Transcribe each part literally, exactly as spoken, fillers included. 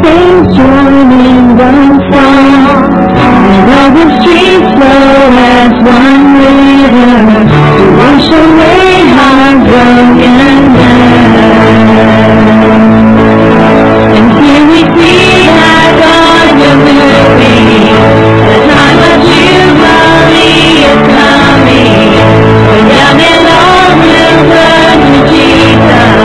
saints joining the song. And all the streets flow as one river to wash away our brokenness. And here we see that God will moving. The time of Jubilee is coming. When young and old will turn to Jesus.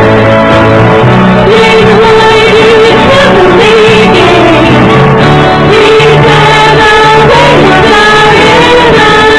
Sing glory to His believing. These are the ways of our inner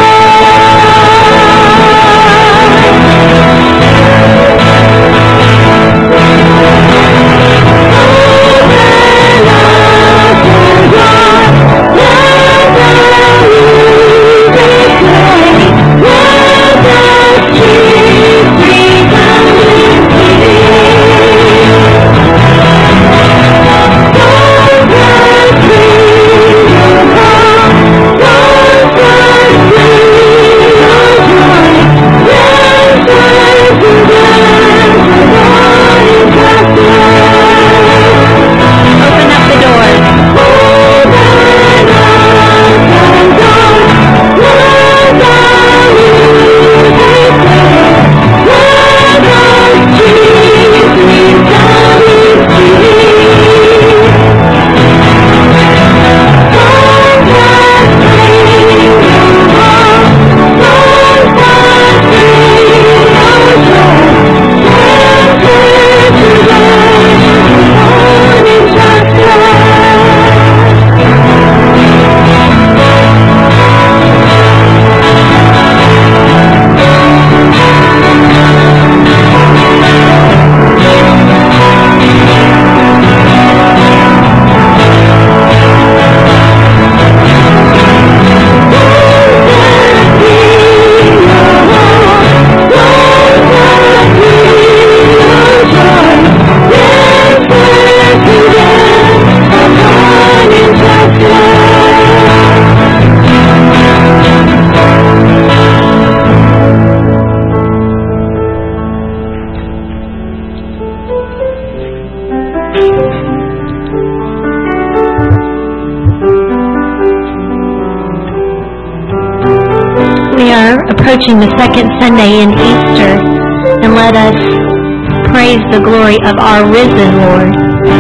approaching the second Sunday in Easter, and let us praise the glory of our risen Lord.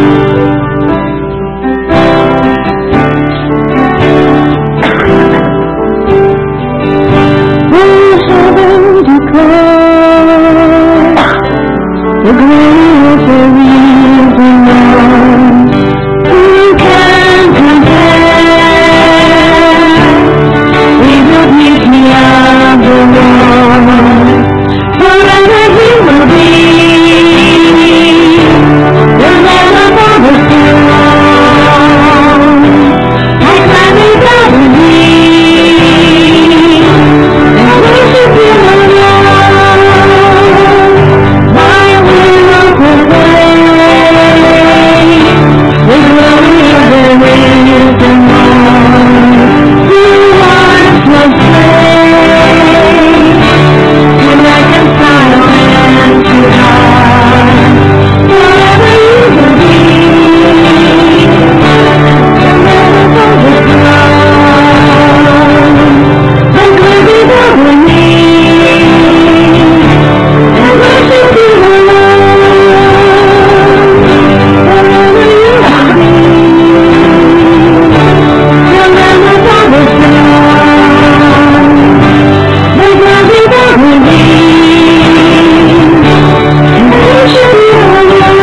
Will heaven declare the glory of the risen Lord? Who can compare? We will meet me of the Lord. Forever He will be the Lamb of our throne. Like climbing Galilee, and worship Him alone. My will proclaim the glory of the risen Lord, who once was slain to reconcile man to God. Forever You will be the Lamb upon the throne. And glory over me, and worship You alone. Forever You will be the Lamb upon the throne. And glory over me, and worship You alone.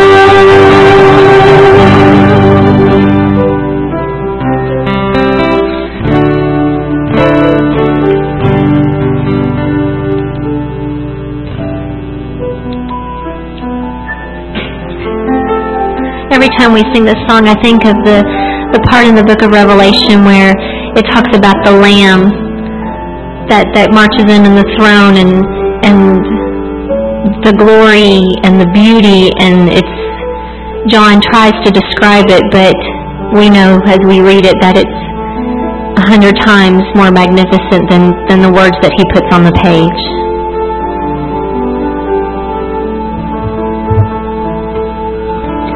Every time we sing this song, I think of the, the part in the book of Revelation where it talks about the Lamb that, that marches in on the throne, and and the glory and the beauty, and it's John tries to describe it, but we know as we read it that it's a hundred times more magnificent than, than the words that he puts on the page.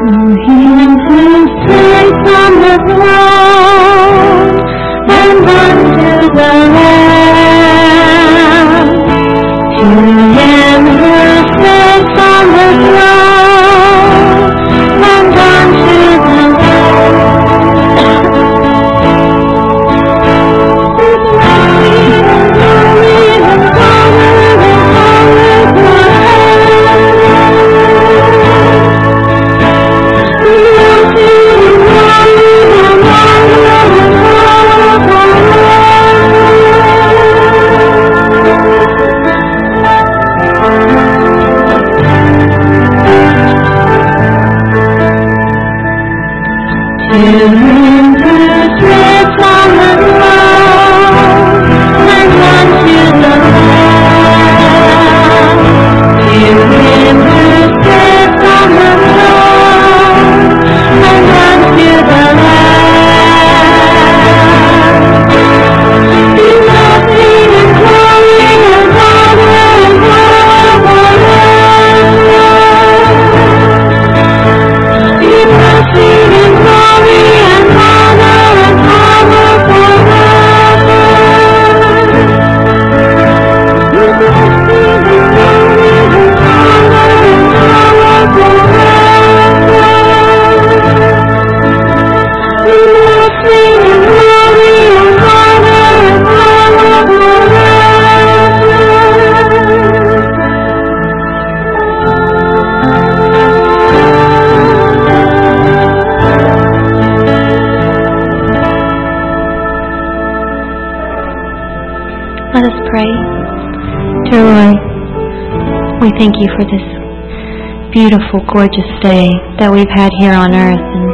We thank you for this beautiful, gorgeous day that we've had here on earth. And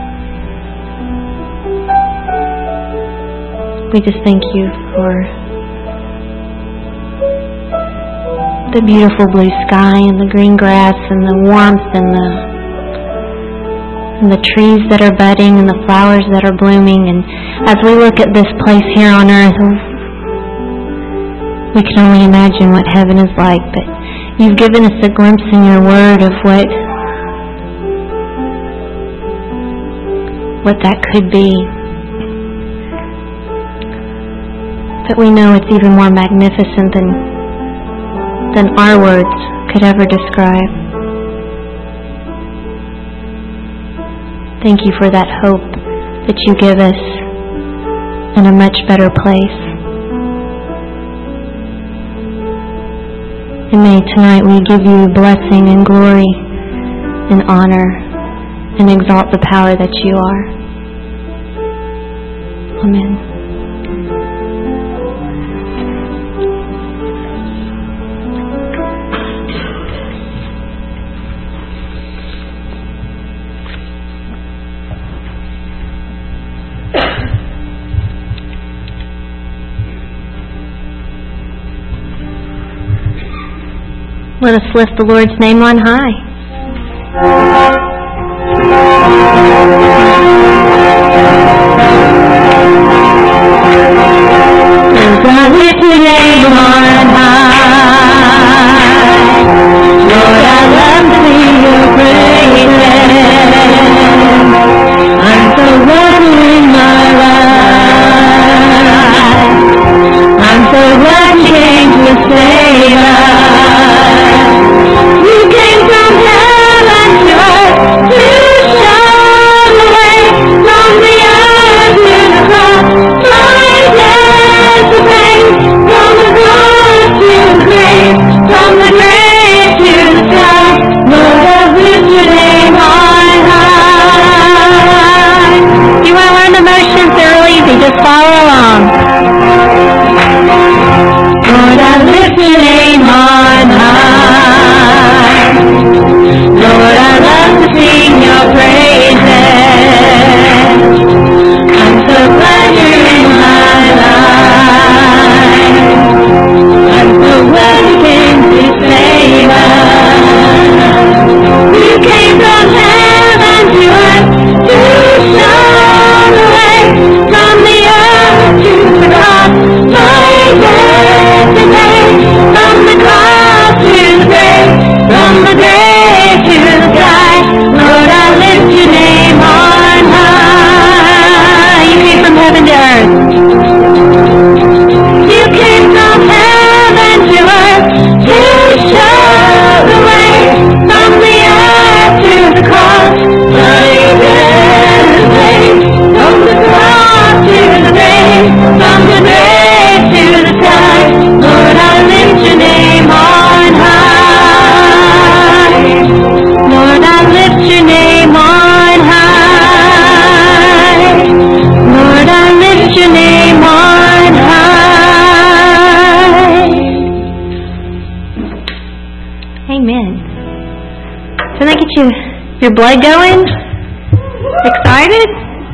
we just thank you for the beautiful blue sky and the green grass and the warmth and the and the trees that are budding and the flowers that are blooming. And as we look at this place here on earth, we can only imagine what heaven is like, but you've given us a glimpse in your word of what what that could be. But we know it's even more magnificent than than our words could ever describe. Thank you for that hope that you give us in a much better place. And may tonight we give you blessing and glory and honor and exalt the power that you are. Amen. Let us lift the Lord's name on high. I lift your name on high. Lord, I love to sing your praises. I'm so grateful in my life. I'm so glad you came to save us. You came from heaven to your blood going? Excited?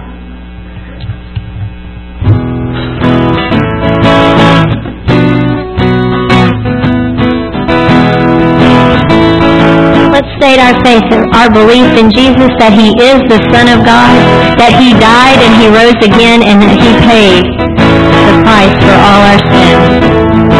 Let's state our faith, our belief in Jesus, that He is the Son of God, that He died and He rose again, and that He paid the price for all our sins.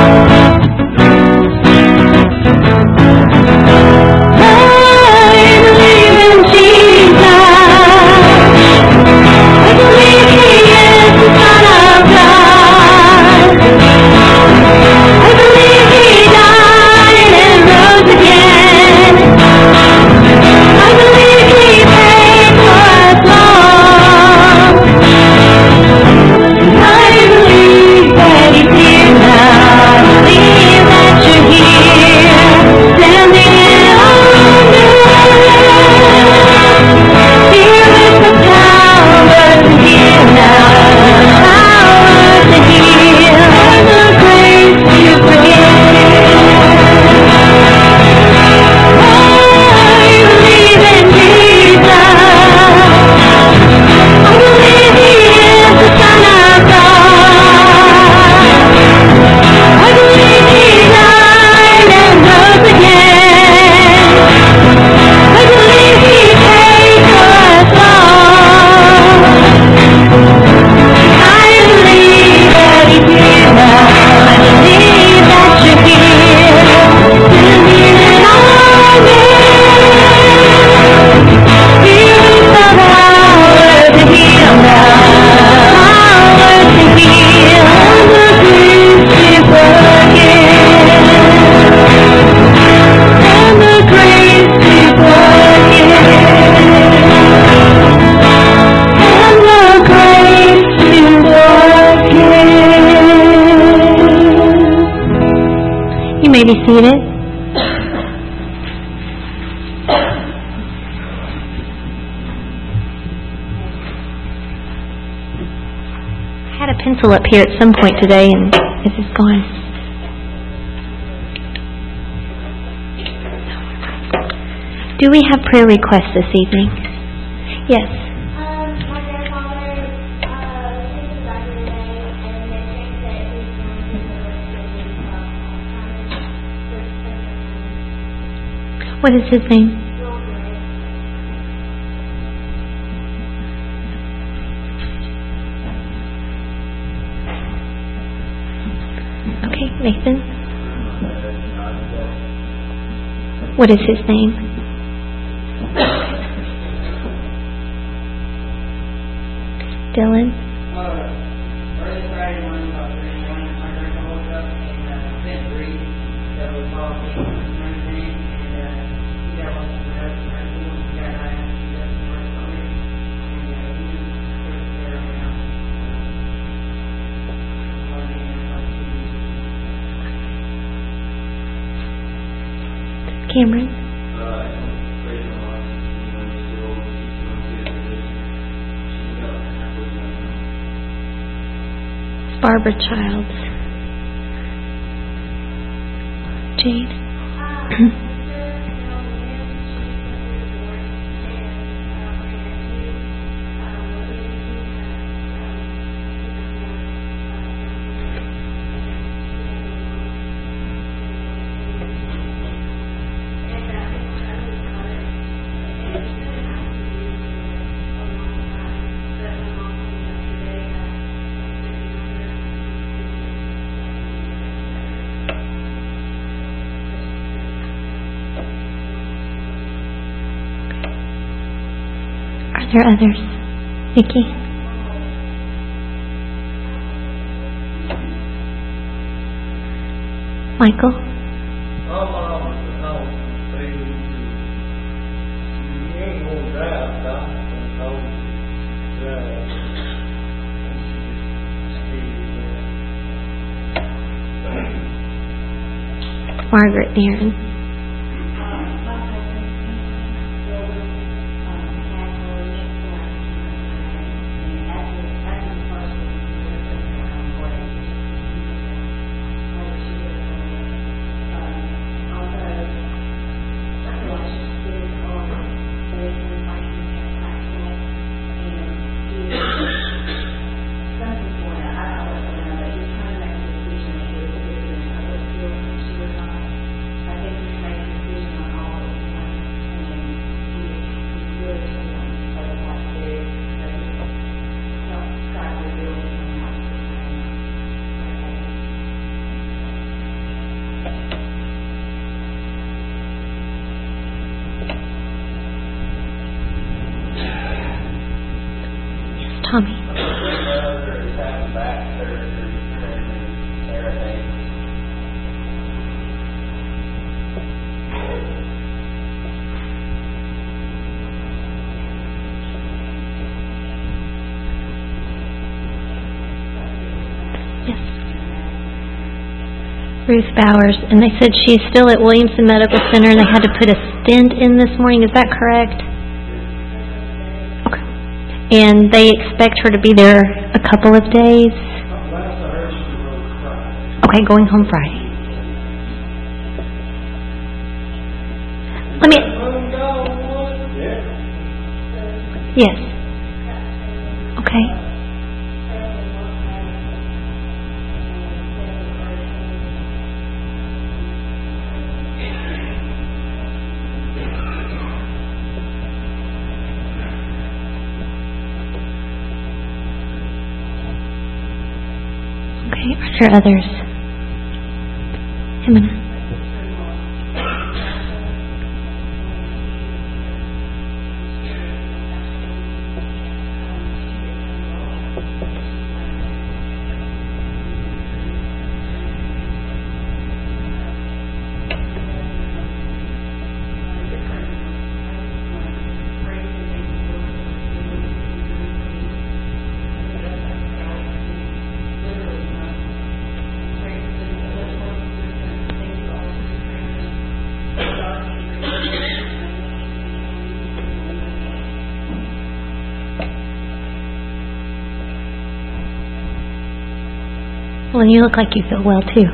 Be seated. I had a pencil up here at some point today and it is gone. Do we have prayer requests this evening? Yes. What is his name? Okay, Nathan. What is his name? Dylan. Cameron. It's Barbara Childs. Jade. Are there others? Vicki? Michael? Margaret Nairn. Thank you. Tommy. Ruth Bowers, and they said she's still at Williamson Medical Center, and they had to put a stent in this morning. Is that correct? Okay. And they expect her to be there a couple of days? Okay, going home Friday. Let me... Yes. Okay. Are there others? Emma. Well, and you look like you feel well too.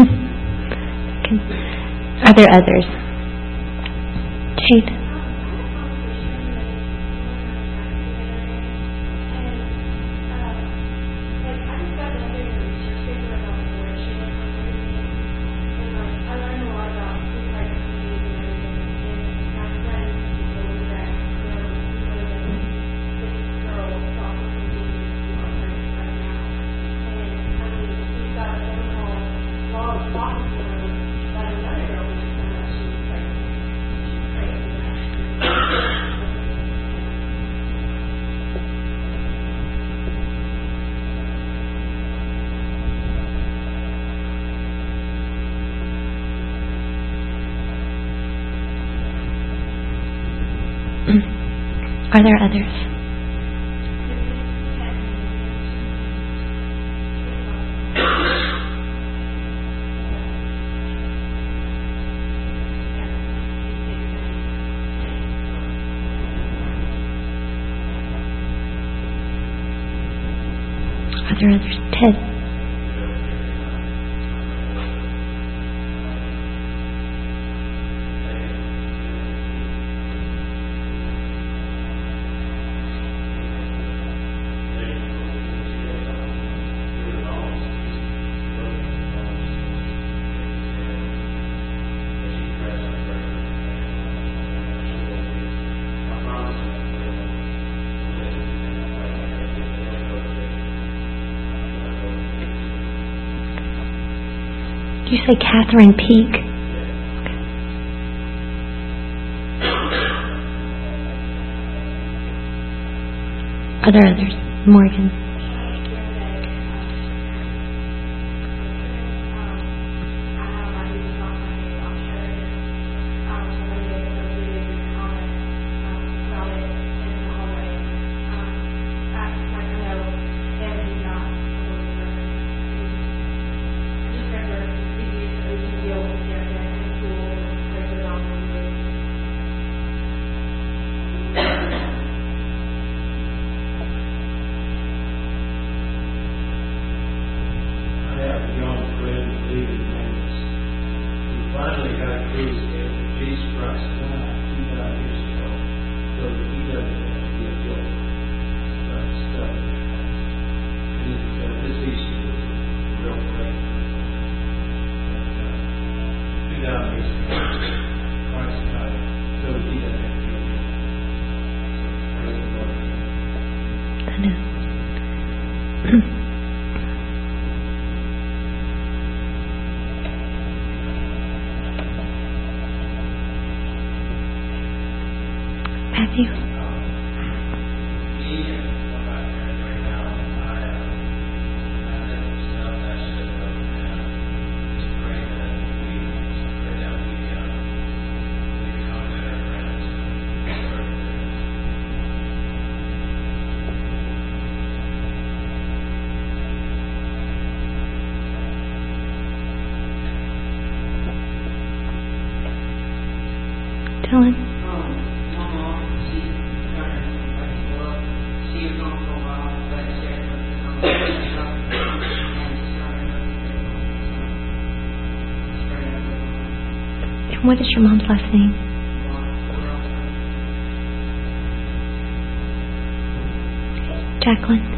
Are there others? Jade? Are there others? Are there others? Ted? You say Catherine Peak? Are there others? Morgan? Matthew? What is your mom's last name? Jacqueline.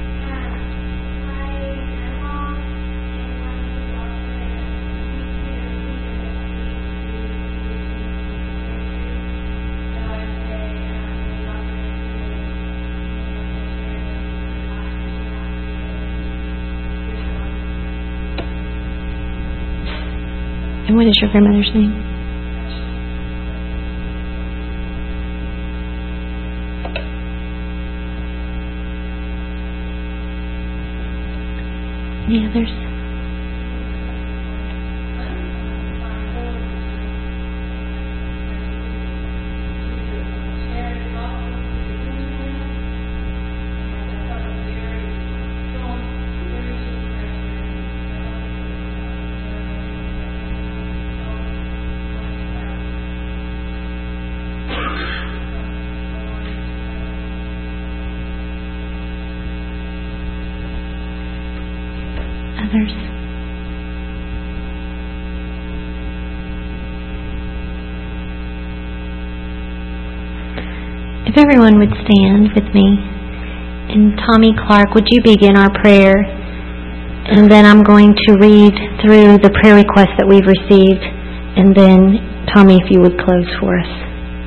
And what is your grandmother's name? Any others? Others? If everyone would stand with me, and Tommy Clark, would you begin our prayer? And then I'm going to read through the prayer requests that we've received, and then Tommy, if you would close for us.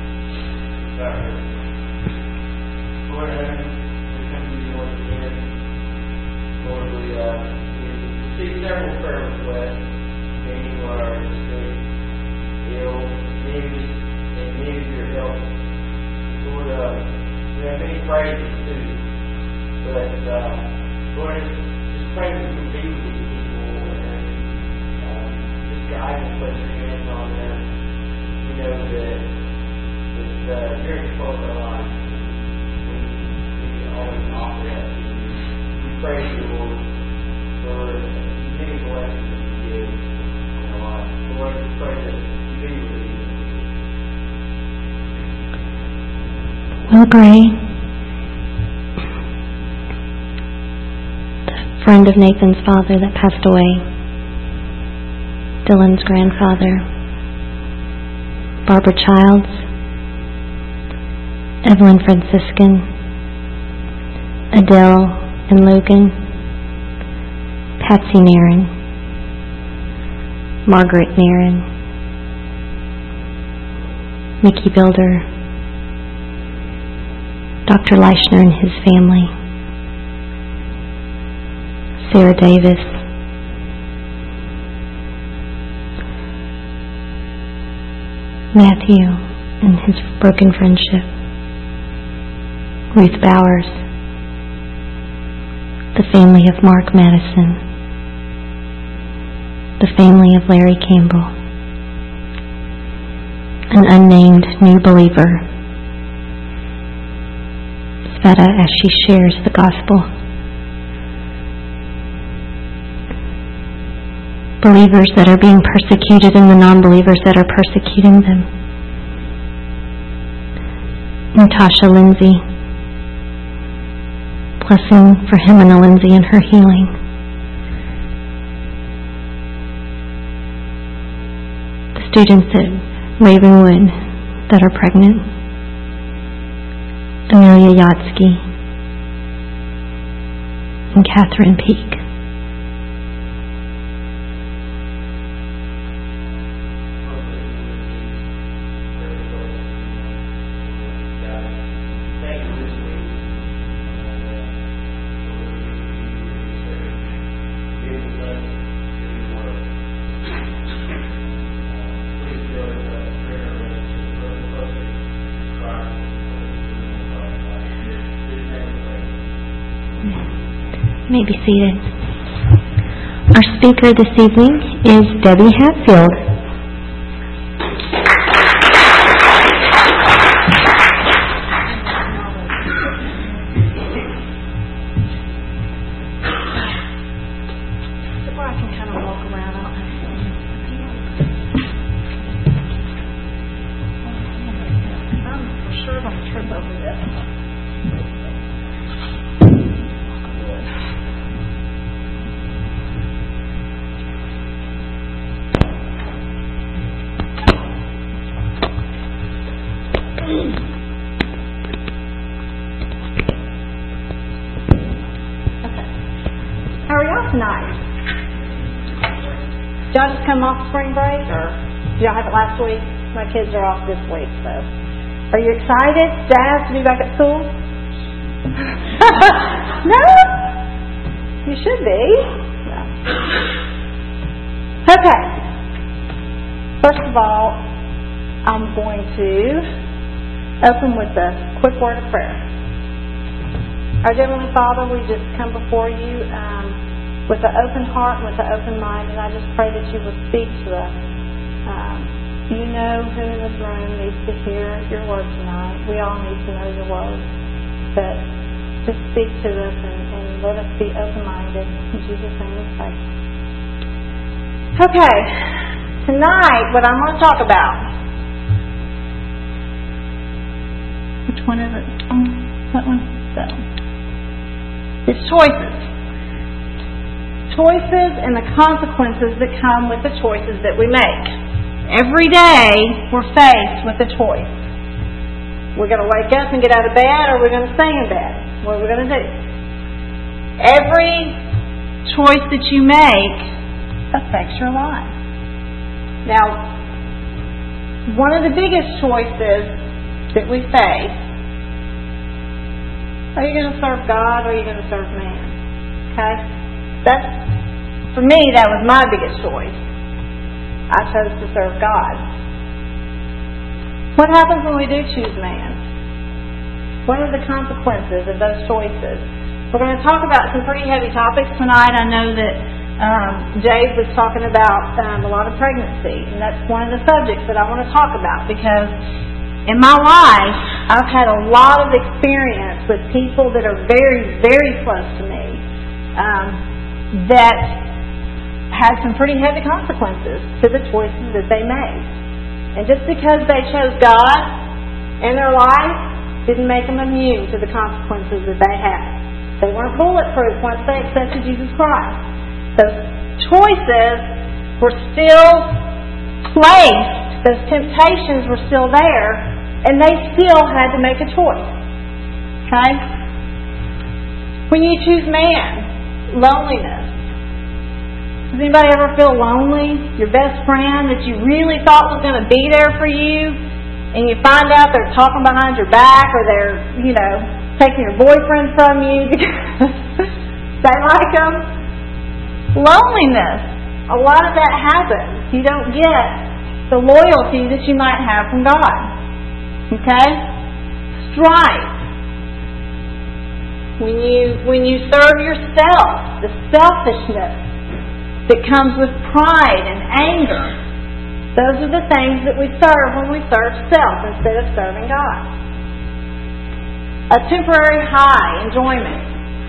Will Gray, the friend of Nathan's father that passed away, Dylan's grandfather, Barbara Childs, Evelyn Franciscan, Adele and Logan, Patsy Nairn, Margaret Nairn, Mickey Builder, Doctor Leichner and his family, Sarah Davis, Matthew and his broken friendship, Ruth Bowers, the family of Mark Madison, the family of Larry Campbell, an unnamed new believer, Sveta as she shares the gospel. Believers that are being persecuted and the non-believers that are persecuting them. Natasha Lindsay. Blessing for Hemina Lindsay and her healing. The students at Ravenwood that are pregnant. Amelia Yatsky and Catherine Peake. You may be seated. Our speaker this evening is Debbie Hatfield. Before I can kind of walk around, I'll I'm sure I'll trip over this. y'all just come off spring break, or did y'all have it last week? My kids are off this week, so. Are you excited, Dad, to be back at school? No? You should be. No. Okay. First of all, I'm going to open with a quick word of prayer. Our Heavenly Father, we just come before you um, with an open heart and with an open mind, and I just pray that you will speak to us. Um, you know who in this room needs to hear your word tonight. We all need to know your word. But just speak to us and, and let us be open-minded. In Jesus' name we pray. Okay. Tonight, what I'm going to talk about. Which one is it? Oh, that one. That one. It's choices. Choices and the consequences that come with the choices that we make. Every day, we're faced with a choice. We're going to wake up and get out of bed, or we're going to stay in bed. What are we going to do? Every choice that you make affects your life. Now, one of the biggest choices that we face, are you going to serve God or are you going to serve man? Okay? That's, for me, that was my biggest choice. I chose to serve God. What happens when we do choose man? What are the consequences of those choices? We're going to talk about some pretty heavy topics tonight. I know that um, Dave was talking about um, a lot of pregnancy, and that's one of the subjects that I want to talk about, because in my life, I've had a lot of experience with people that are very, very close to me um, that had some pretty heavy consequences to the choices that they made. And just because they chose God in their life didn't make them immune to the consequences that they had. They weren't bulletproof once they accepted Jesus Christ. Those choices were still placed, those temptations were still there, and they still had to make a choice. Okay? When you choose man, loneliness. Does anybody ever feel lonely? Your best friend that you really thought was going to be there for you, and you find out they're talking behind your back, or they're, you know, taking your boyfriend from you because they like them. Loneliness. A lot of that happens. You don't get the loyalty that you might have from God. Okay? Strife. When you when you serve yourself, the selfishness that comes with pride and anger, those are the things that we serve when we serve self instead of serving God. A temporary high, enjoyment.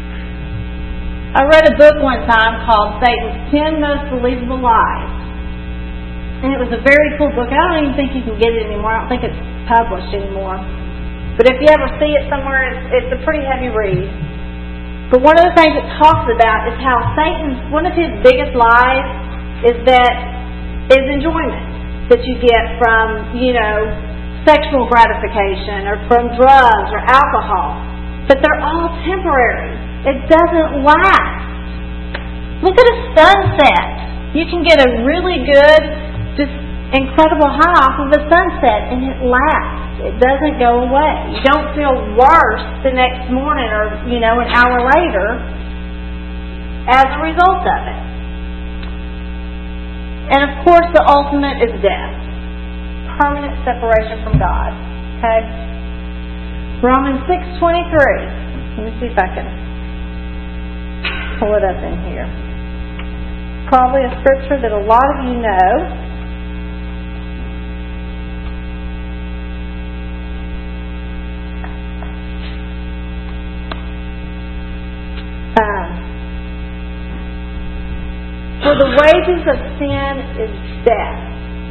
I read a book one time called Satan's ten Most Believable Lies. And it was a very cool book. I don't even think you can get it anymore. I don't think it's published anymore. But if you ever see it somewhere, it's, it's a pretty heavy read. But one of the things it talks about is how Satan's, one of his biggest lies is that is enjoyment that you get from, you know, sexual gratification or from drugs or alcohol. But they're all temporary. It doesn't last. Look at a sunset. You can get a really good, just incredible high off of a sunset, and it lasts. It doesn't go away. You don't feel worse the next morning or, you know, an hour later as a result of it. And of course, the ultimate is death. Permanent separation from God. Okay? Romans six twenty-three. Let me see if I can pull it up in here. Probably a scripture that a lot of you know. Um, For the wages of sin is death.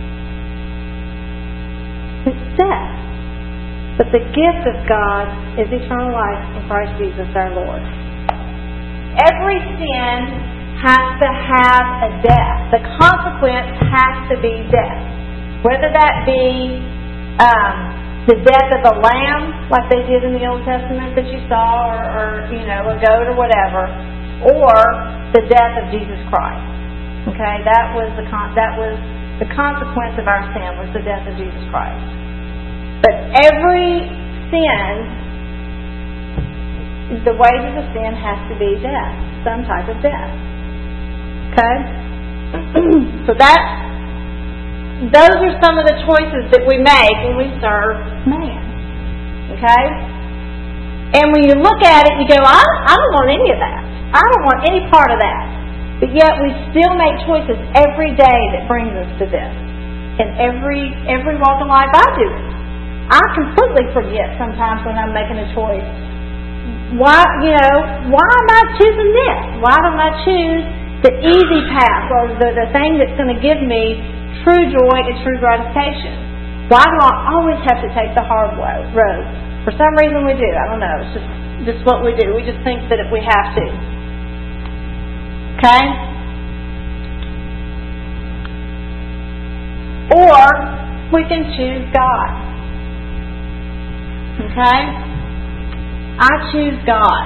It's death. But the gift of God is eternal life in Christ Jesus our Lord. Every sin has to have a death. The consequence has to be death. Whether that be um, the death of a lamb, like they did in the Old Testament that you saw, or, or you know, a goat or whatever, or the death of Jesus Christ. Okay, that was the con- that was the consequence of our sin, was the death of Jesus Christ. But every sin, the wages of sin has to be death, some type of death. Okay, so that those are some of the choices that we make when we serve man. Okay, and when you look at it, you go, I, I don't want any of that. I don't want any part of that. But yet we still make choices every day that brings us to this. In every every walk of life, I do it. I completely forget sometimes when I'm making a choice. Why, you know, why am I choosing this? Why don't I choose the easy path or the, the thing that's going to give me true joy and true gratification? Why do I always have to take the hard road? For some reason we do. I don't know. It's just, just what we do. We just think that if we have to. Okay? Or we can choose God. Okay? I choose God.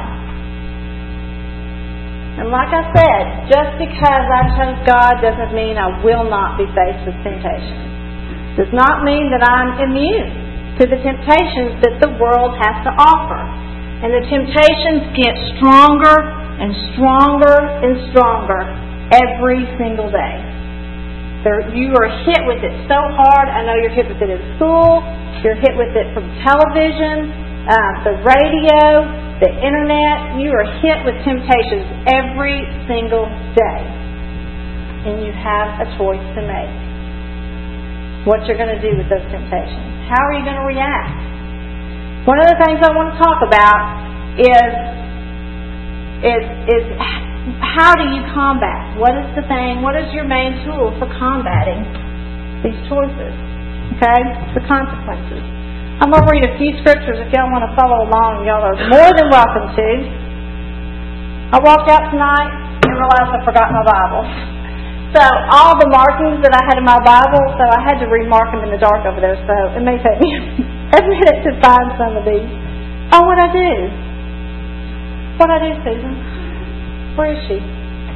And like I said, just because I chose God doesn't mean I will not be faced with temptation. Does not mean that I'm immune to the temptations that the world has to offer. And the temptations get stronger and stronger and stronger every single day. There, you are hit with it so hard. I know you're hit with it in school. You're hit with it from television, uh, the radio, the internet. You are hit with temptations every single day. And you have a choice to make. What you're going to do with those temptations. How are you going to react? One of the things I want to talk about is is is how do you combat? What is the thing? What is your main tool for combating these choices? Okay? The consequences. I'm going to read a few scriptures. If y'all want to follow along, y'all are more than welcome to. I walked out tonight and realized I forgot my Bible. So all the markings that I had in my Bible, so I had to remark them in the dark over there, so it may take me a minute to find some of these. Oh, what'd I do? What'd I do, Susan? Where is she?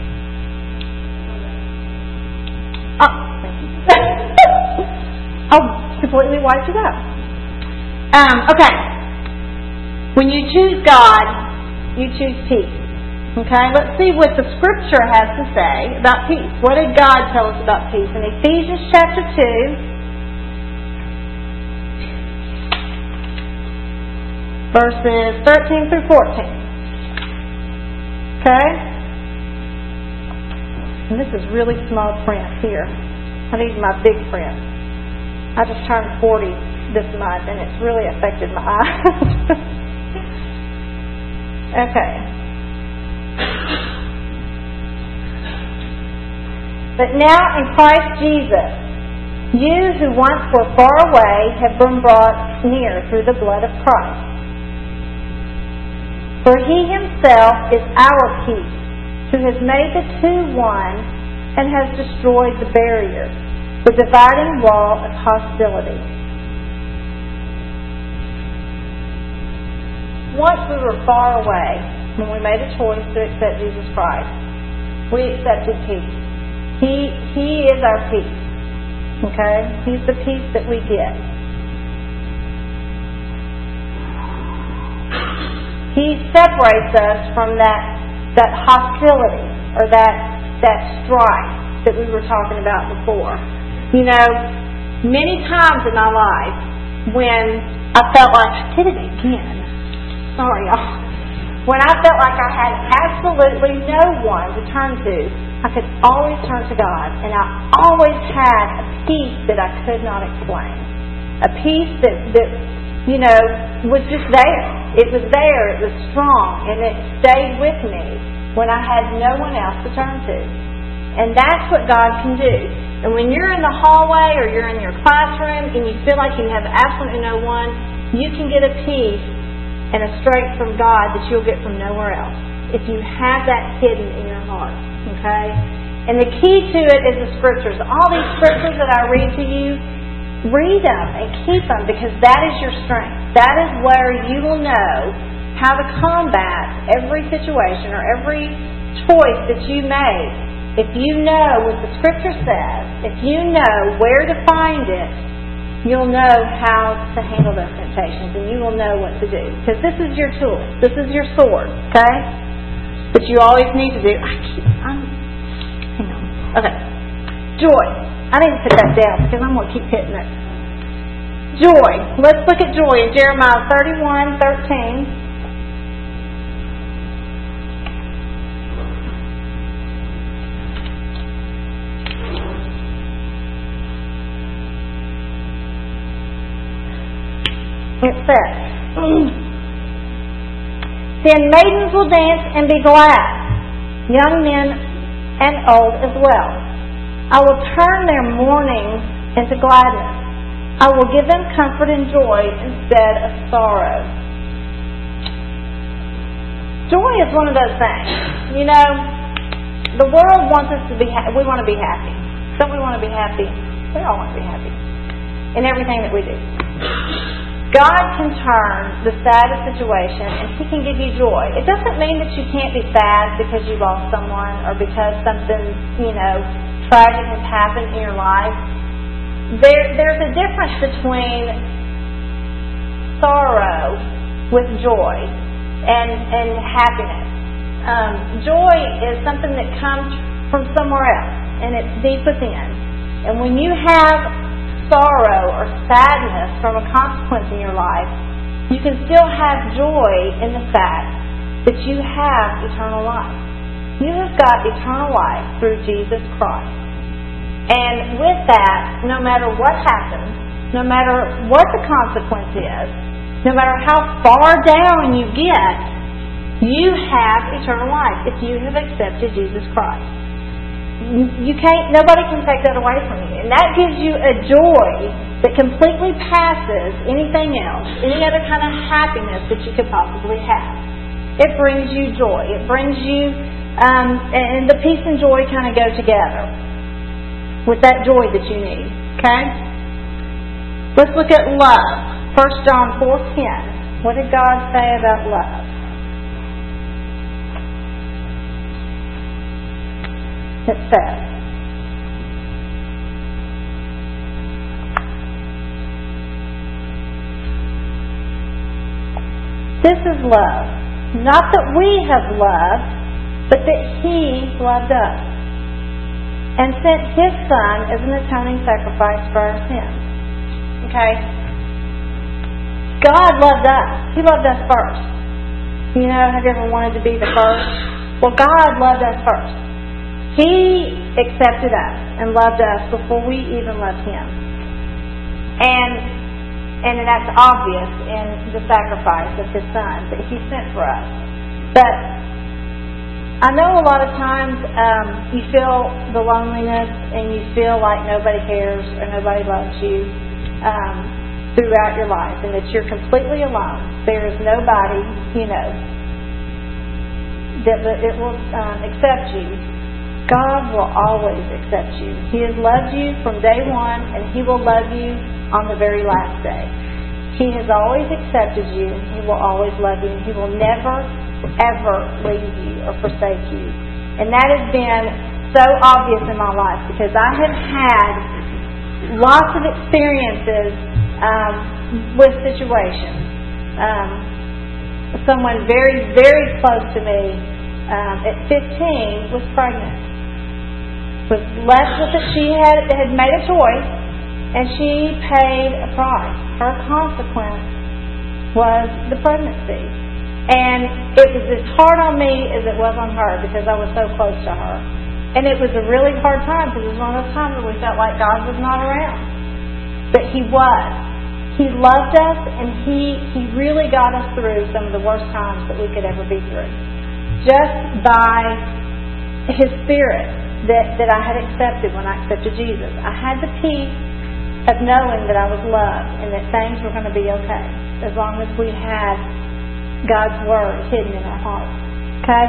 Oh, thank you. Oh, completely wiped it out. Um, okay. When you choose God, you choose peace. Okay, let's see what the Scripture has to say about peace. What did God tell us about peace? In Ephesians chapter two, verses thirteen through fourteen. Okay? And this is really small print here. I need my big print. I just turned forty this month and it's really affected my eyes. Okay. But now in Christ Jesus, you who once were far away have been brought near through the blood of Christ. For He Himself is our peace, who has made the two one and has destroyed the barrier, the dividing wall of hostility. Once we were far away, when we made a choice to accept Jesus Christ, we accepted peace. He He is our peace. Okay? He's the peace that we get. He separates us from that that hostility or that that strife that we were talking about before. You know, many times in my life when I felt like I did it again. Sorry, y'all. When I felt like I had absolutely no one to turn to, I could always turn to God, and I always had a peace that I could not explain. A peace that, that, you know, was just there. It was there, it was strong, and it stayed with me when I had no one else to turn to. And that's what God can do. And when you're in the hallway or you're in your classroom and you feel like you have absolutely no one, you can get a peace and a strength from God that you'll get from nowhere else. If you have that hidden in your heart. Okay? And the key to it is the Scriptures. All these Scriptures that I read to you, read them and keep them because that is your strength. That is where you will know how to combat every situation or every choice that you make If you know what the Scripture says, if you know where to find it, you'll know how to handle those temptations, and you will know what to do. Because this is your tool. This is your sword, okay? But you always need to do... I keep... I'm, hang on. Okay. Joy. I need to put that down because I'm going to keep hitting it. Joy. Let's look at joy in Jeremiah thirty-one thirteen. It says, then maidens will dance and be glad, young men and old as well. I will turn their mourning into gladness. I will give them comfort and joy instead of sorrow. Joy is one of those things. You know, the world wants us to be happy. We want to be happy. Don't we want to be happy? We all want to be happy in everything that we do. God can turn the saddest situation and He can give you joy. It doesn't mean that you can't be sad because you lost someone or because something, you know, tragic has happened in your life. There, there's a difference between sorrow with joy and, and happiness. Um, joy is something that comes from somewhere else, and it's deep within. And when you have sorrow or sadness from a consequence in your life, you can still have joy in the fact that you have eternal life. You have got eternal life through Jesus Christ. And with that, no matter what happens, no matter what the consequence is, no matter how far down you get, you have eternal life if you have accepted Jesus Christ. You can't, nobody can take that away from you. And that gives you a joy that completely passes anything else, any other kind of happiness that you could possibly have. It brings you joy. It brings you, um, and the peace and joy kind of go together with that joy that you need. Okay? Let's look at love. First John four ten. What did God say about love? It says, this is love, not that we have loved, but that He loved us and sent His Son as an atoning sacrifice for our sins. Okay? God loved us. He loved us first. You know, have you ever wanted to be the first? Well, God loved us first. He accepted us and loved us before we even loved Him. And and that's obvious in the sacrifice of His Son that He sent for us. But I know a lot of times um, you feel the loneliness and you feel like nobody cares or nobody loves you um, throughout your life and that you're completely alone. There is nobody, you know, that it will um, accept you. God will always accept you. He has loved you from day one, and He will love you on the very last day. He has always accepted you, and He will always love you, and He will never, ever leave you or forsake you. And that has been so obvious in my life because I have had lots of experiences um, with situations. Um, someone very, very close to me um, at fifteen was pregnant. Was left with it. She had had made a choice, and she paid a price. Her consequence was the pregnancy, and it was as hard on me as it was on her because I was so close to her. And it was a really hard time because it was one of those times where we felt like God was not around, but He was. He loved us, and He He really got us through some of the worst times that we could ever be through, just by His Spirit. That, that I had accepted when I accepted Jesus. I had the peace of knowing that I was loved and that things were going to be okay as long as we had God's Word hidden in our hearts. Okay?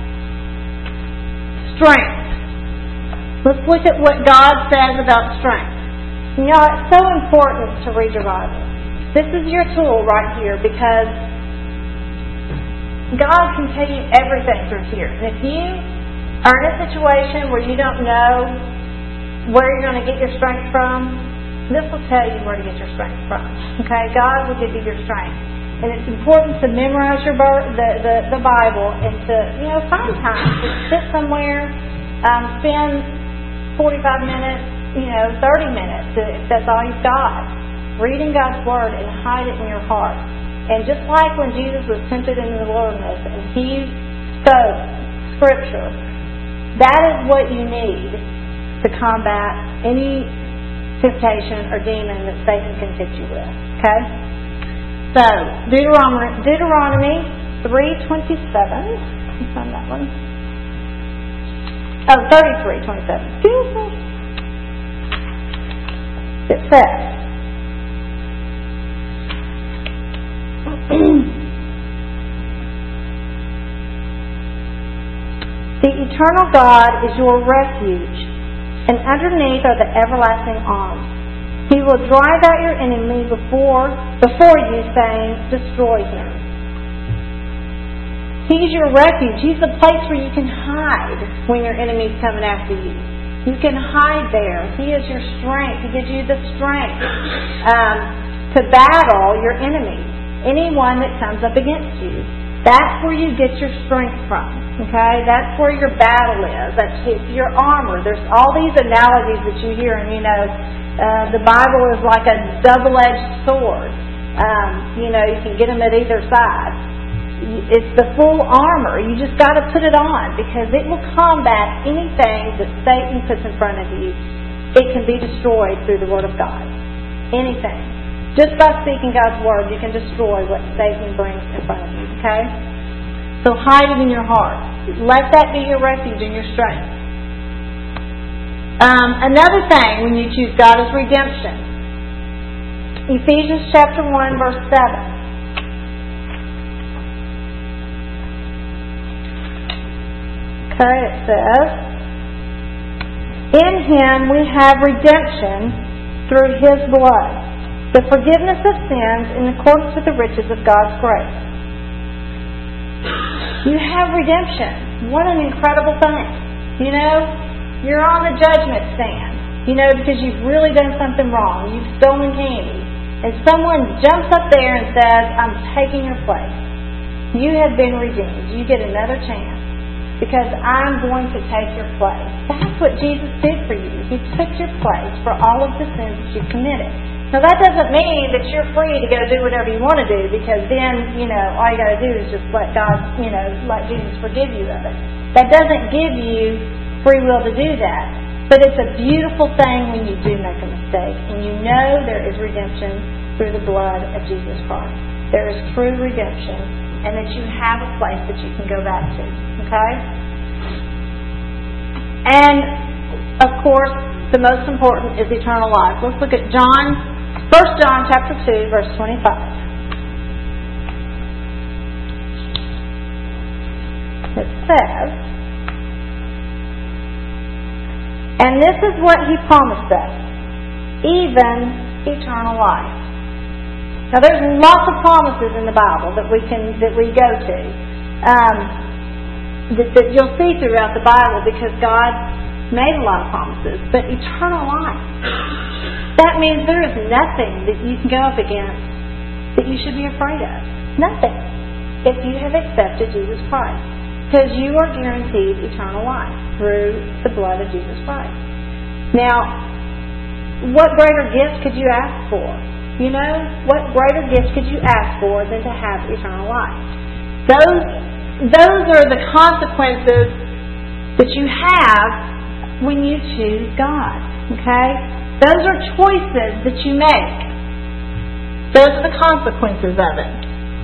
Strength. Let's look at what God says about strength. You know, it's so important to read your Bible. This is your tool right here because God can tell you everything through here. And if you are in a situation where you don't know where you're going to get your strength from, this will tell you where to get your strength from. Okay? God will give you your strength. And it's important to memorize your the, the, the Bible and to, you know, find time to sit somewhere, um, spend forty-five minutes, you know, thirty minutes, if that's all you've got, reading God's Word and hide it in your heart. And just like when Jesus was tempted in the wilderness and He spoke Scripture, that is what you need to combat any temptation or demon that Satan can hit you with. Okay? So, Deuteronomy, Deuteronomy three twenty-seven. Let me find that one. Oh, thirty-three twenty-seven. Excuse me. It says, the eternal God is your refuge, and underneath are the everlasting arms. He will drive out your enemy before before you, saying, destroy him. He's your refuge. He's the place where you can hide when your enemy's coming after you. You can hide there. He is your strength. He gives you the strength um, to battle your enemies, anyone that comes up against you. That's where you get your strength from. Okay? That's where your battle is. That's your armor. There's all these analogies that you hear, and you know, uh, the Bible is like a double-edged sword. Um, you know, you can get them at either side. It's the full armor. You just got to put it on because it will combat anything that Satan puts in front of you. It can be destroyed through the Word of God. Anything. Just by speaking God's Word, you can destroy what Satan brings in front of you. Okay? So hide it in your heart. Let that be your refuge and your strength. Um, another thing when you choose God is redemption. Ephesians chapter one, verse seven. Okay, it says, in Him we have redemption through His blood, the forgiveness of sins in accordance with the riches of God's grace. You have redemption. What an incredible thing. You know, you're on the judgment stand, you know, because you've really done something wrong. You've stolen candy. And someone jumps up there and says, I'm taking your place. You have been redeemed. You get another chance. Because I'm going to take your place. That's what Jesus did for you. He took your place for all of the sins that you committed. Now that doesn't mean that you're free to go do whatever you want to do, because then, you know, all you got to do is just let God, you know, let Jesus forgive you of it. That doesn't give you free will to do that. But it's a beautiful thing when you do make a mistake and you know there is redemption through the blood of Jesus Christ. There is true redemption, and that you have a place that you can go back to. Okay? And, of course, the most important is eternal life. Let's look at John, First John chapter two, verse twenty-five. It says, and this is what He promised us, even eternal life. Now, there's lots of promises in the Bible that we can that we go to, um, that, that you'll see throughout the Bible, because God made a lot of promises. But eternal life, that means there is nothing that you can go up against that you should be afraid of. Nothing. If you have accepted Jesus Christ, because you are guaranteed eternal life through the blood of Jesus Christ. Now, what greater gift could you ask for? You know, what greater gift could you ask for than to have eternal life? Those, those are the consequences that you have when you choose God. Okay? Those are choices that you make. Those are the consequences of it.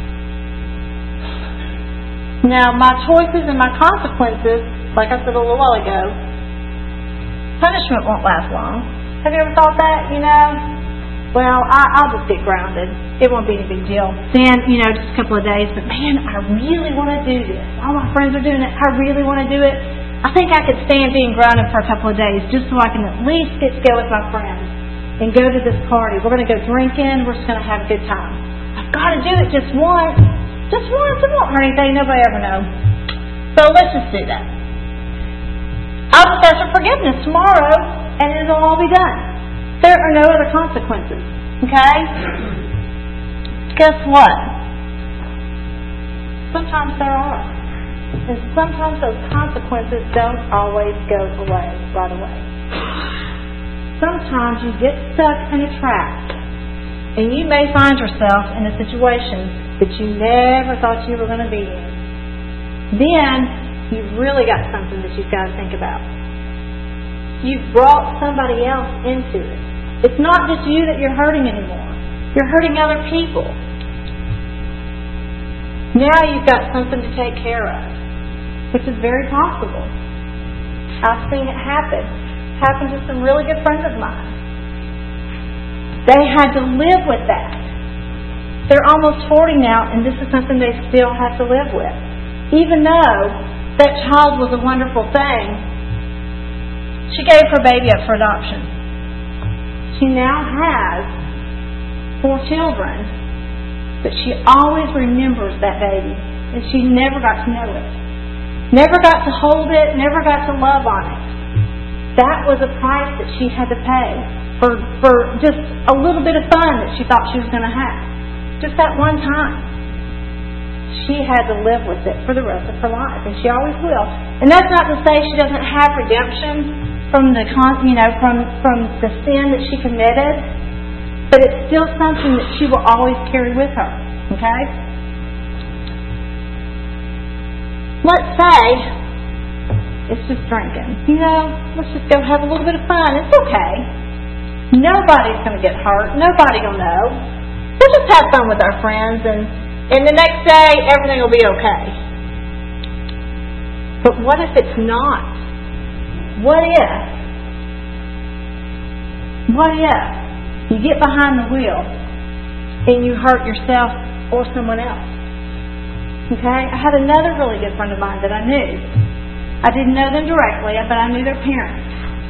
Now, my choices and my consequences, like I said a little while ago, punishment won't last long. Have you ever thought that? You know? Well, I, I'll just get grounded. It won't be any big deal. Then, you know, just a couple of days, but man, I really want to do this. All my friends are doing it. I really want to do it. I think I could stand being grounded for a couple of days just so I can at least get to go with my friends and go to this party. We're going to go drinking. We're just going to have a good time. I've got to do it just once. Just once. It won't hurt anything. Nobody ever knows. So let's just do that. I'll just ask for forgiveness tomorrow, and it'll all be done. There are no other consequences. Okay? Guess what? Sometimes there are. And sometimes those consequences don't always go away right away. Sometimes you get stuck in a trap, and you may find yourself in a situation that you never thought you were going to be in. Then you've really got something that you've got to think about. You've brought somebody else into it. It's not just you that you're hurting anymore. You're hurting other people. Now you've got something to take care of, which is very possible. I've seen it happen. It happened to some really good friends of mine. They had to live with that. They're almost forty now, and this is something they still have to live with. Even though that child was a wonderful thing, she gave her baby up for adoption. She now has four children, but she always remembers that baby, and she never got to know it. Never got to hold it, never got to love on it. That was a price that she had to pay for, for just a little bit of fun that she thought she was going to have. Just that one time. She had to live with it for the rest of her life, and she always will. And that's not to say she doesn't have redemption from the you know from from the sin that she committed, but it's still something that she will always carry with her. Okay? Let's say it's just drinking. You know, let's just go have a little bit of fun. It's okay. Nobody's going to get hurt. Nobody will know. We'll just have fun with our friends, and, and the next day everything will be okay. But what if it's not? What if? What if you get behind the wheel and you hurt yourself or someone else? Okay? I had another really good friend of mine that I knew. I didn't know them directly, but I knew their parents.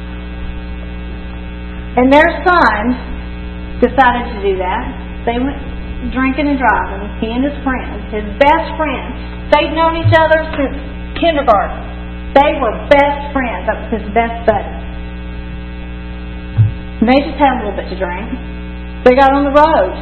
And their son decided to do that. They went drinking and driving, he and his friends, his best friends. They'd known each other since kindergarten. They were best friends. That was his best buddy. They just had a little bit to drink. They got on the road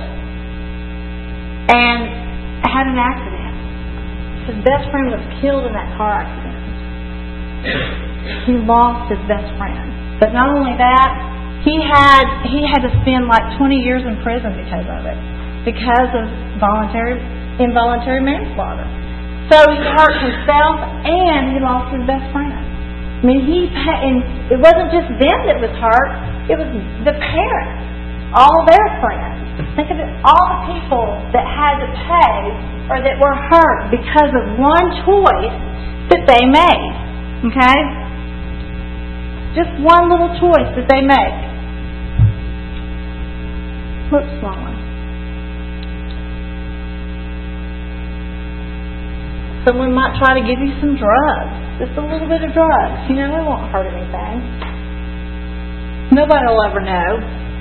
and had an accident. His best friend was killed in that car accident. He lost his best friend. But not only that, he had he had to spend like twenty years in prison because of it, because of voluntary involuntary manslaughter. So he hurt himself and he lost his best friend. I mean, he and it wasn't just them that was hurt; it was the parents, all their friends. Think of it, all the people that had to pay or that were hurt because of one choice that they made. Okay, just one little choice that they made. Look smaller. Someone might try to give you some drugs. Just a little bit of drugs. You know, it won't hurt anything. Nobody will ever know.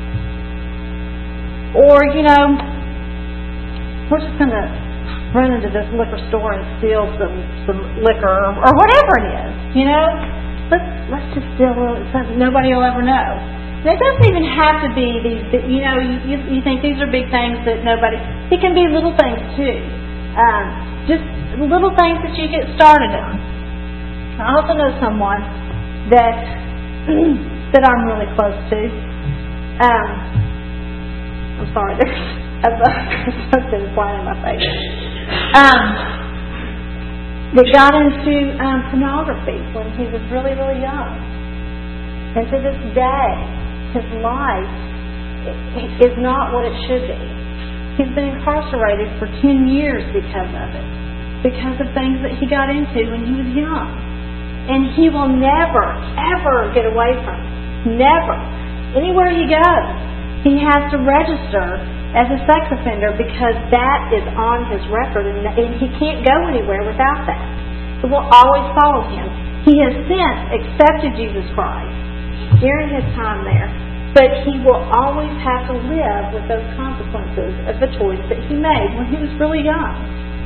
Or, you know, we're just going to run into this liquor store and steal some, some liquor or, or whatever it is. You know, let's let's just steal something nobody will ever know. And it doesn't even have to be these, you know, you, you think these are big things that nobody, it can be little things too. Um, just little things that you get started on. I also know someone that that I'm really close to. Um, I'm sorry, there's a something flying in my face. Um, that got into um, pornography when he was really, really young. And to this day, his life is not what it should be. He's been incarcerated for ten years because of it. Because of things that he got into when he was young. And he will never, ever get away from it. Never. Anywhere he goes, he has to register as a sex offender because that is on his record and, and he can't go anywhere without that. It will always follow him. He has since accepted Jesus Christ during his time there, but he will always have to live with those consequences of the choice that he made when he was really young.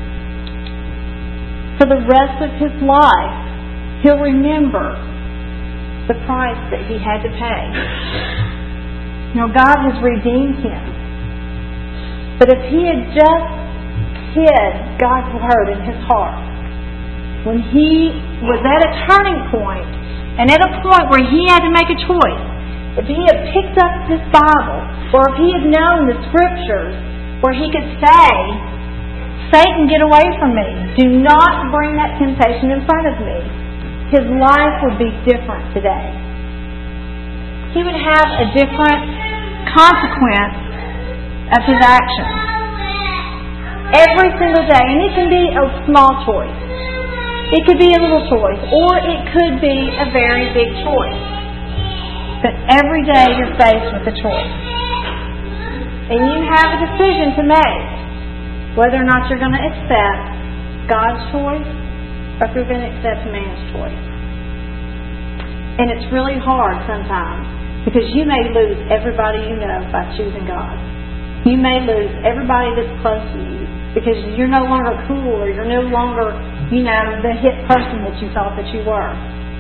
For the rest of his life, he'll remember the price that he had to pay. You know, God has redeemed him. But if he had just hid God's Word in his heart, when he was at a turning point, and at a point where he had to make a choice, if he had picked up this Bible, or if he had known the Scriptures, where he could say, Satan, get away from me. Do not bring that temptation in front of me. His life would be different today. He would have a different consequence of his actions. Every single day. And it can be a small choice. It could be a little choice. Or it could be a very big choice. But every day you're faced with a choice. And you have a decision to make. Whether or not you're going to accept God's choice or if you're going to accept man's choice. And it's really hard sometimes because you may lose everybody you know by choosing God. You may lose everybody that's close to you because you're no longer cool or you're no longer, you know, the hit person that you thought that you were.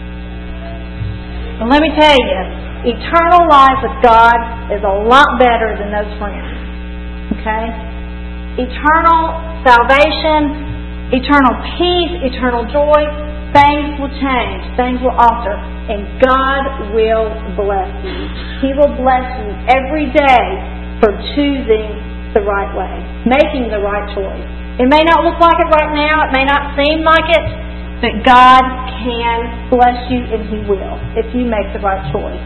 But let me tell you, eternal life with God is a lot better than those friends. Okay? Eternal salvation, eternal peace, eternal joy, things will change, things will alter, and God will bless you. He will bless you every day for choosing the right way, making the right choice. It may not look like it right now, it may not seem like it, but God can bless you and He will if you make the right choice.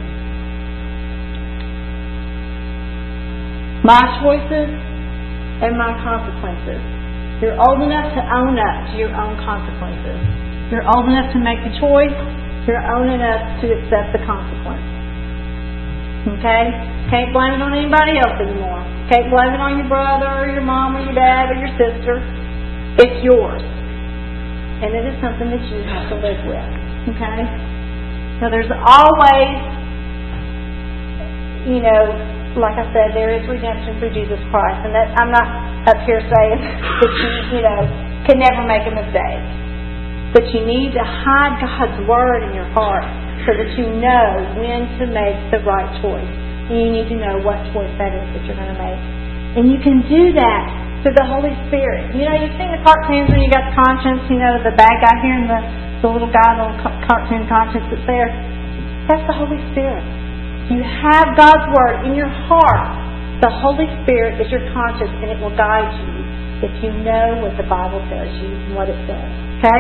My choices and my consequences. You're old enough to own up to your own consequences. You're old enough to make the choice. You're old enough to accept the consequence. Okay? Can't blame it on anybody else anymore. Can't blame it on your brother or your mom or your dad or your sister. It's yours. And it is something that you have to live with. Okay? So there's always, you know, like I said, there is redemption through Jesus Christ. And that I'm not up here saying that you, you know, can never make a mistake. But you need to hide God's Word in your heart so that you know when to make the right choice. And you need to know what choice that is that you're going to make. And you can do that through the Holy Spirit. You know, you've seen the cartoons when you got the conscience, you know, the bad guy here and the, the little guy, the little cartoon conscience that's there. That's the Holy Spirit. You have God's Word in your heart. The Holy Spirit is your conscience and it will guide you if you know what the Bible tells you and what it says. Okay?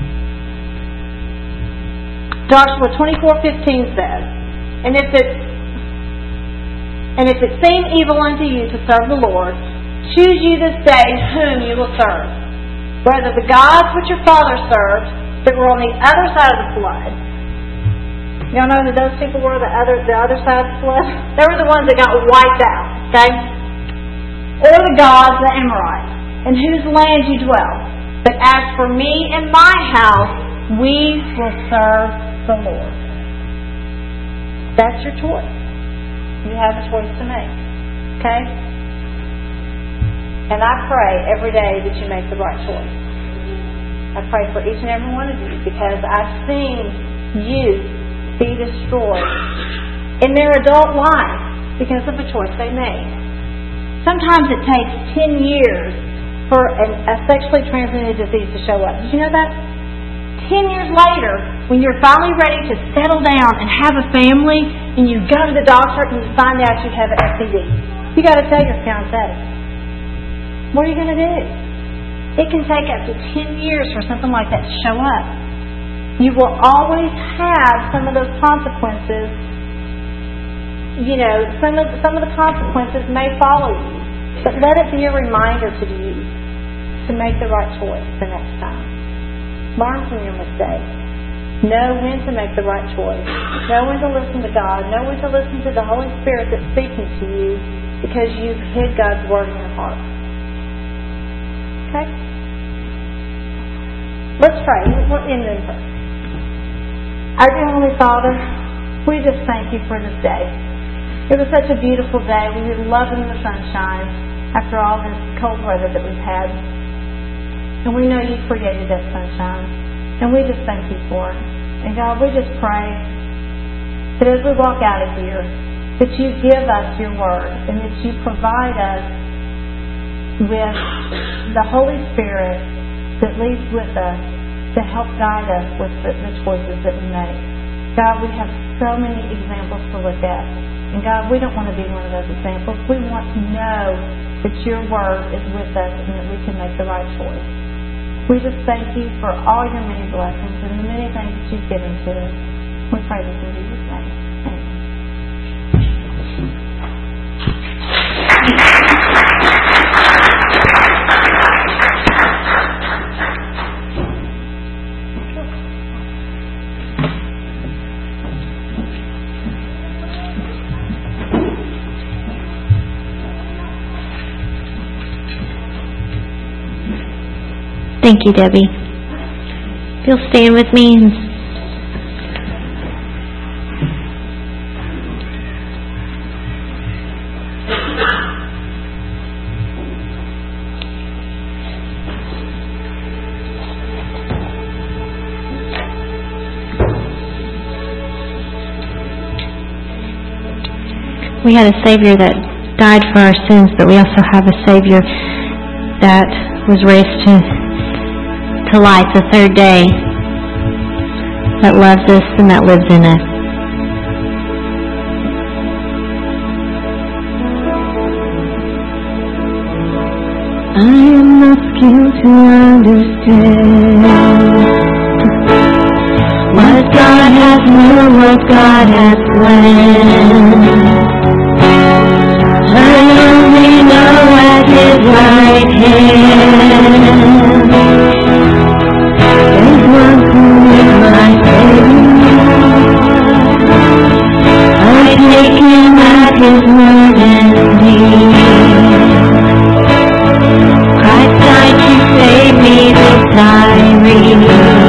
Joshua twenty-four fifteen says, And if it and if it seem evil unto you to serve the Lord, choose you this day whom you will serve. Whether the gods which your fathers served that were on the other side of the flood. Y'all know that those people were the other the other side of the flood? They were the ones that got wiped out, okay? Or the gods, the Amorites, in whose land you dwell. But as for me and my house, we will serve the Lord. That's your choice. You have a choice to make, okay? And I pray every day that you make the right choice. I pray for each and every one of you because I've seen youth be destroyed in their adult life because of a choice they made. Sometimes it takes ten years for an, a sexually transmitted disease to show up. Did you know that? Ten years later, when you're finally ready to settle down and have a family, and you go to the doctor and you find out you have an S T D, you got to tell your fiancé. What are you going to do? It can take up to ten years for something like that to show up. You will always have some of those consequences. You know, some of some of the consequences may follow you, but let it be a reminder to you to make the right choice the next time. Learn from your mistakes. Know when to make the right choice. Know when to listen to God. Know when to listen to the Holy Spirit that's speaking to you because you've hid God's Word in your heart. Okay? Let's pray. We're in this. Our dear Heavenly Father, we just thank you for this day. It was such a beautiful day. We were loving the sunshine after all this cold weather that we've had. And we know you created that sunshine. And we just thank you for it. And God, we just pray that as we walk out of here, that you give us your word and that you provide us with the Holy Spirit that leads with us to help guide us with the, the choices that we make. God, we have so many examples to look at. And God, we don't want to be one of those examples. We want to know that your word is with us and that we can make the right choice. We just thank you for all your many blessings and the many things that you've given to us. We pray this in Jesus' name. Amen. Thank you, Debbie. If you'll stand with me. And we had a Savior that died for our sins, but we also have a Savior that was raised to to life the third day, that loves us and that lives in us. I am not skilled to understand what God has known, what God has planned. I only know at His right hand. There's one who is my Savior. I take Him at His word indeed. Christ died to save me, this I read.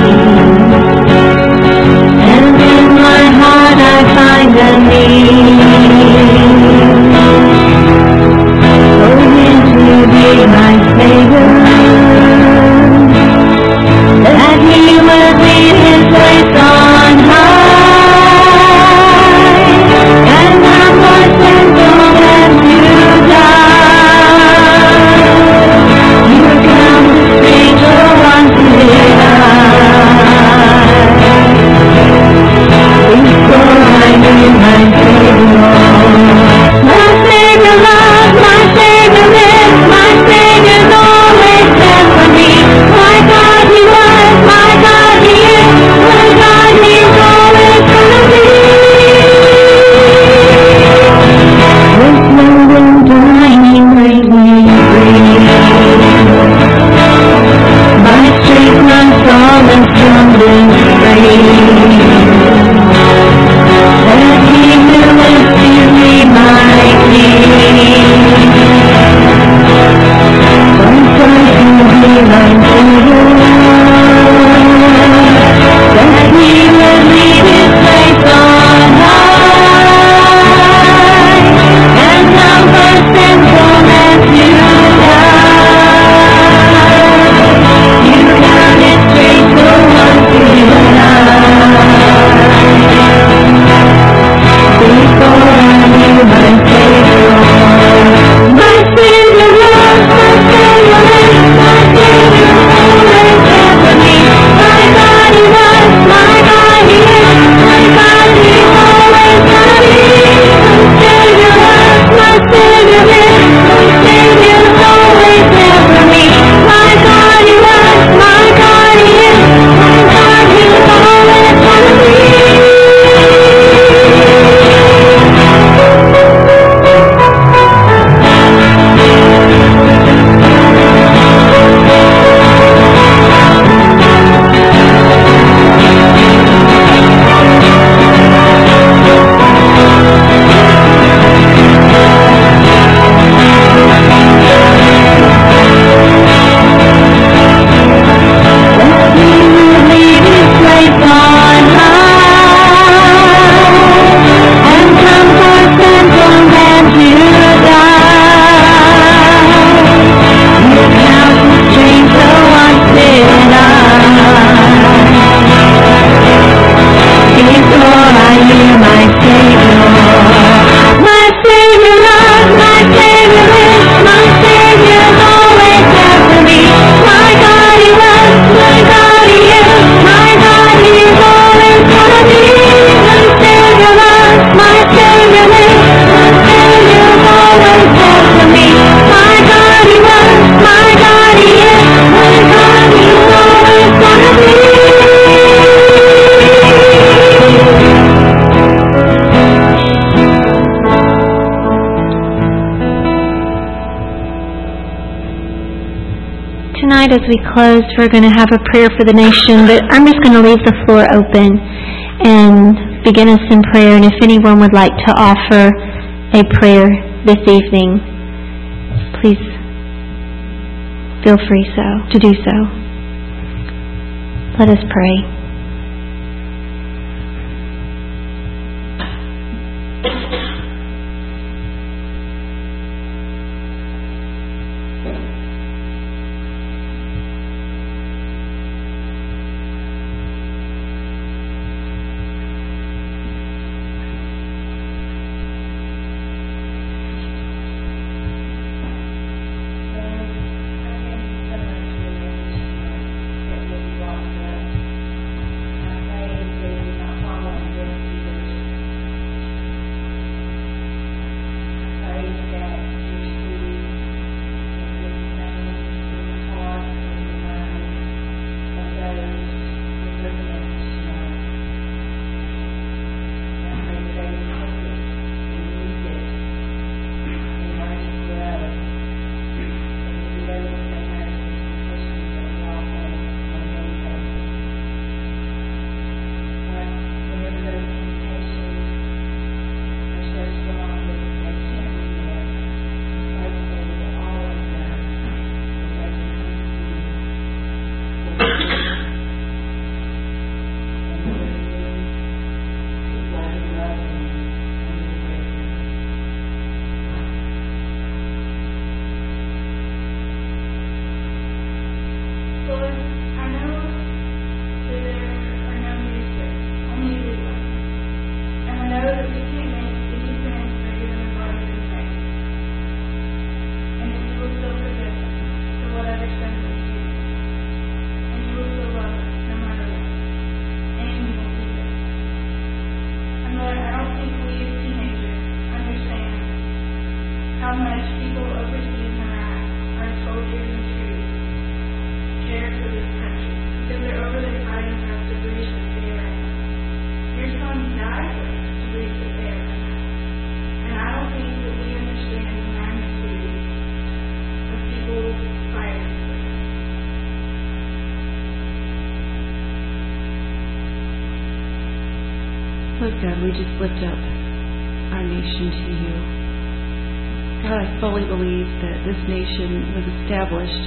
And in my heart I find a need. For Him to be my Savior, that He will lead His place on high, and I'm more sinful than to die. You come to stranger wanted I, before I knew my Savior. My Savior loves, my Savior lives, my Savior's always there for me. My God, He was, my God, He Lord, as we close, we're going to have a prayer for the nation, but I'm just going to leave the floor open and begin us in prayer. And if anyone would like to offer a prayer this evening, please feel free so to do so. Let us pray. Lord God, we just lift up our nation to you. God, I fully believe that this nation was established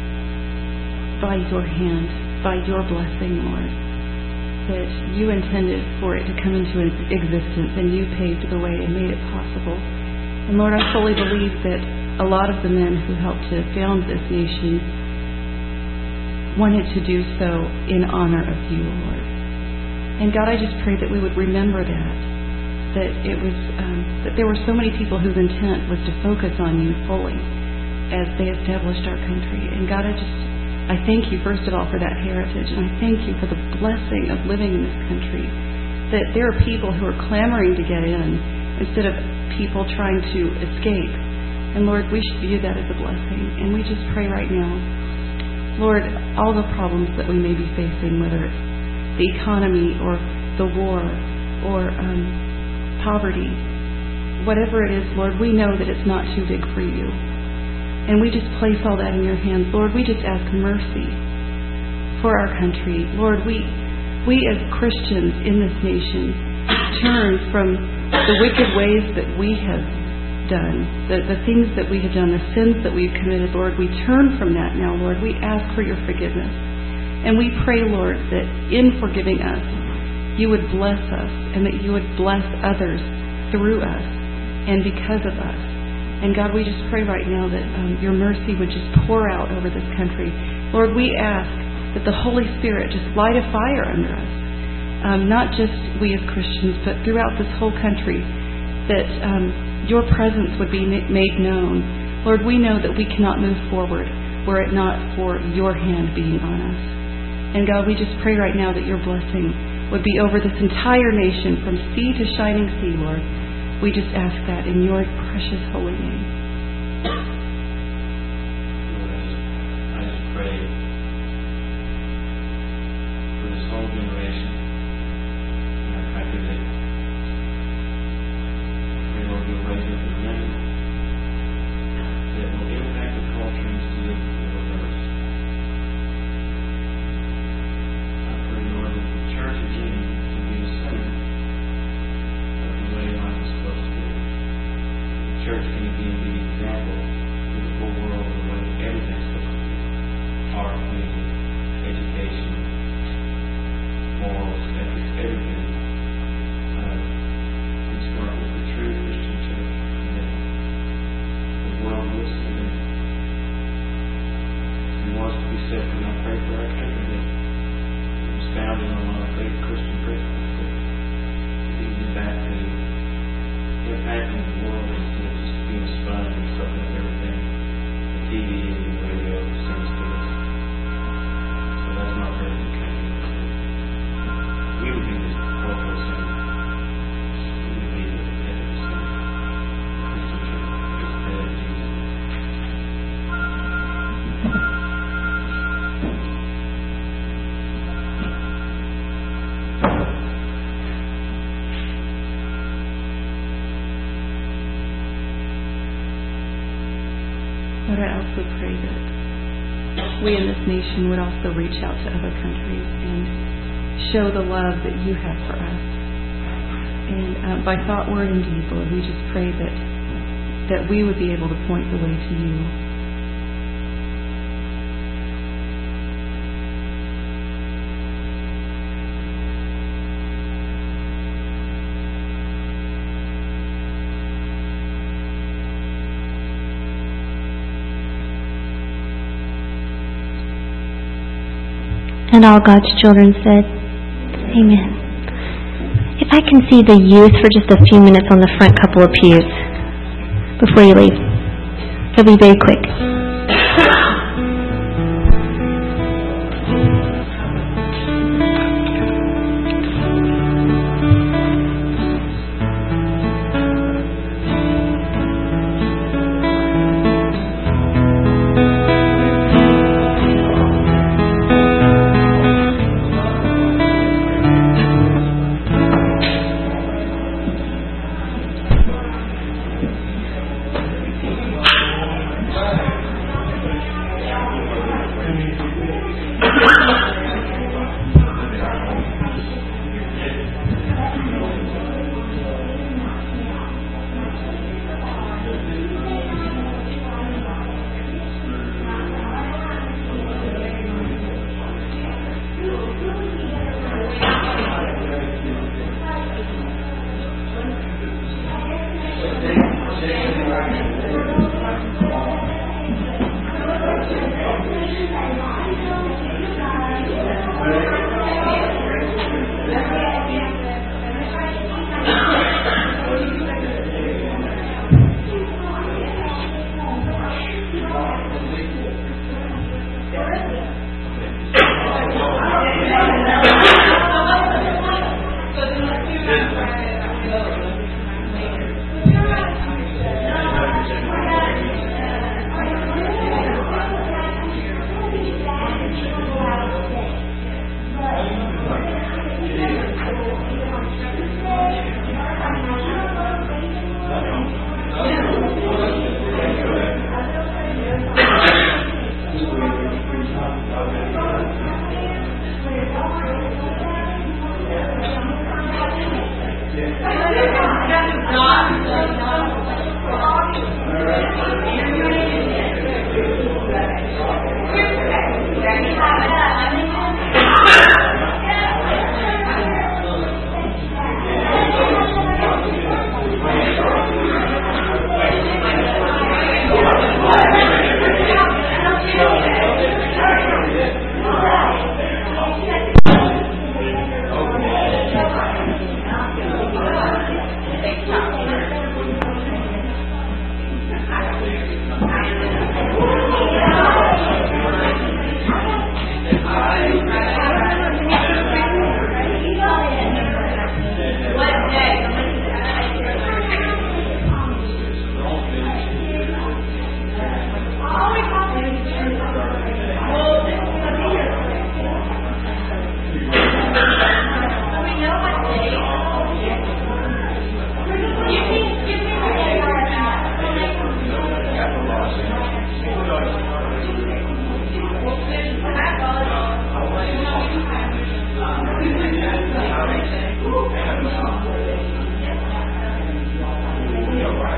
by your hand, by your blessing, Lord. That you intended for it to come into existence, and you paved the way and made it possible. And Lord, I fully believe that a lot of the men who helped to found this nation wanted to do so in honor of you, Lord. And God, I just pray that we would remember that, that it was um, that there were so many people whose intent was to focus on you fully as they established our country. And God, I just I thank you first of all for that heritage, and I thank you for the blessing of living in this country. That there are people who are clamoring to get in instead of people trying to escape. And Lord, we should view that as a blessing. And we just pray right now, Lord, all the problems that we may be facing, whether it's the economy or the war or um, poverty, whatever it is, Lord, we know that it's not too big for you. And we just place all that in your hands. Lord, we just ask mercy for our country. Lord, we we as Christians in this nation turn from the wicked ways that we have done, the, the things that we have done, the sins that we've committed, Lord. We turn from that now, Lord. We ask for your forgiveness. And we pray, Lord, that in forgiving us, you would bless us and that you would bless others through us and because of us. And God, we just pray right now that um, your mercy would just pour out over this country. Lord, we ask that the Holy Spirit just light a fire under us, um, not just we as Christians, but throughout this whole country, that um, your presence would be made known. Lord, we know that we cannot move forward were it not for your hand being on us. And God, we just pray right now that your blessing would be over this entire nation from sea to shining sea, Lord. We just ask that in your precious holy name. Lord, I just, I just pray for this whole generation. And I pray that, pray, Lord, you'll raise up a remnant that will impact the culture and see the reverse. in the world instead of just being a sponge and soaking up everything the T V and the radio sends to us. So that's not very good company. We would be the corporal center. We would be the head of the center. Christian church, just the head of Jesus. Lord, I also pray that we in this nation would also reach out to other countries and show the love that you have for us. And uh, by thought, word, and deed, Lord, we just pray that that we would be able to point the way to you. And all God's children said, Amen. If I can see the youth for just a few minutes on the front couple of pews before you leave. It'll be very quick.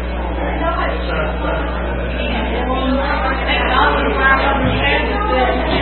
Thank you.